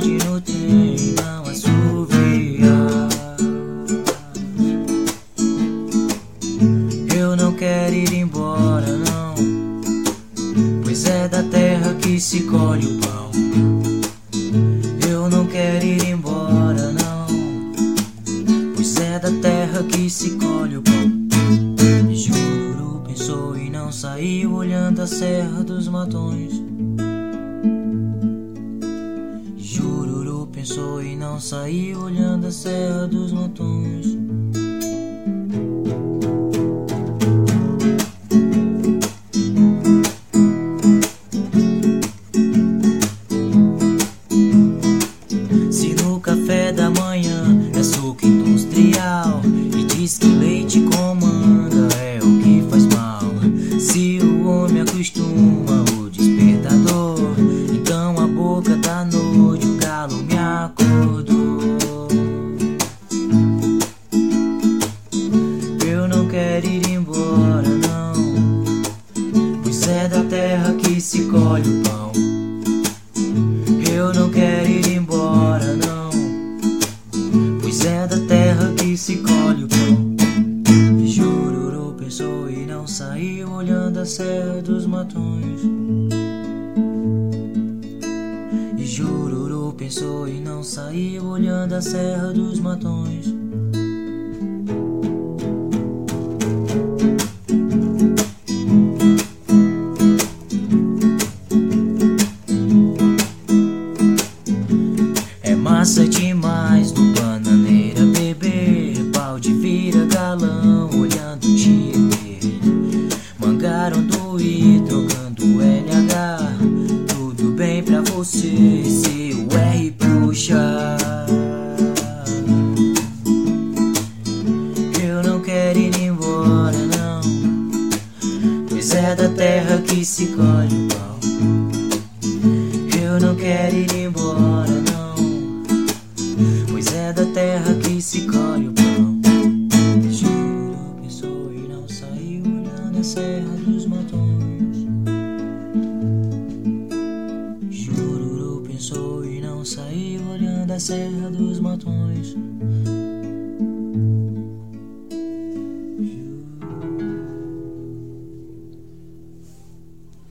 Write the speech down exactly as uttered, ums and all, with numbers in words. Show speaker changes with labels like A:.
A: tarde no trem não assoviar. Eu não quero ir embora não, pois é da terra que se colhe o pão. Eu não quero ir embora não, pois é da terra que se colhe o pão. Jururu pensou e não saiu, olhando a Serra dos Matões. Jururu pensou e não saiu, olhando a Serra dos Matões. Se no café da manhã é suco industrial e diz que leite comanda, é o que faz mal. Se o homem acostuma o despertador, então a boca da noite o galo me acordou. Eu não quero ir embora não, pois é da terra que se colhe o pão. Eu não quero ir embora não, pois é da terra que se colhe o pão. Jururu pensou e não saiu, olhando a Serra dos Matões. E Jururu pensou e não saiu, olhando a Serra dos Matões. É massa demais no Bananeira beber, balde vira galão, olhando o Tietê. Mangarondoí trocando L H, tudo bem pra você se o R puxar. Eu não quero ir embora não, pois é da terra que se colhe o pão. Eu não quero ir embora não, pois é da terra que se colhe o pão. Jururu pensou e não saiu, olhando a Serra dos Matões. Jururu pensou e não saiu, olhando a Serra dos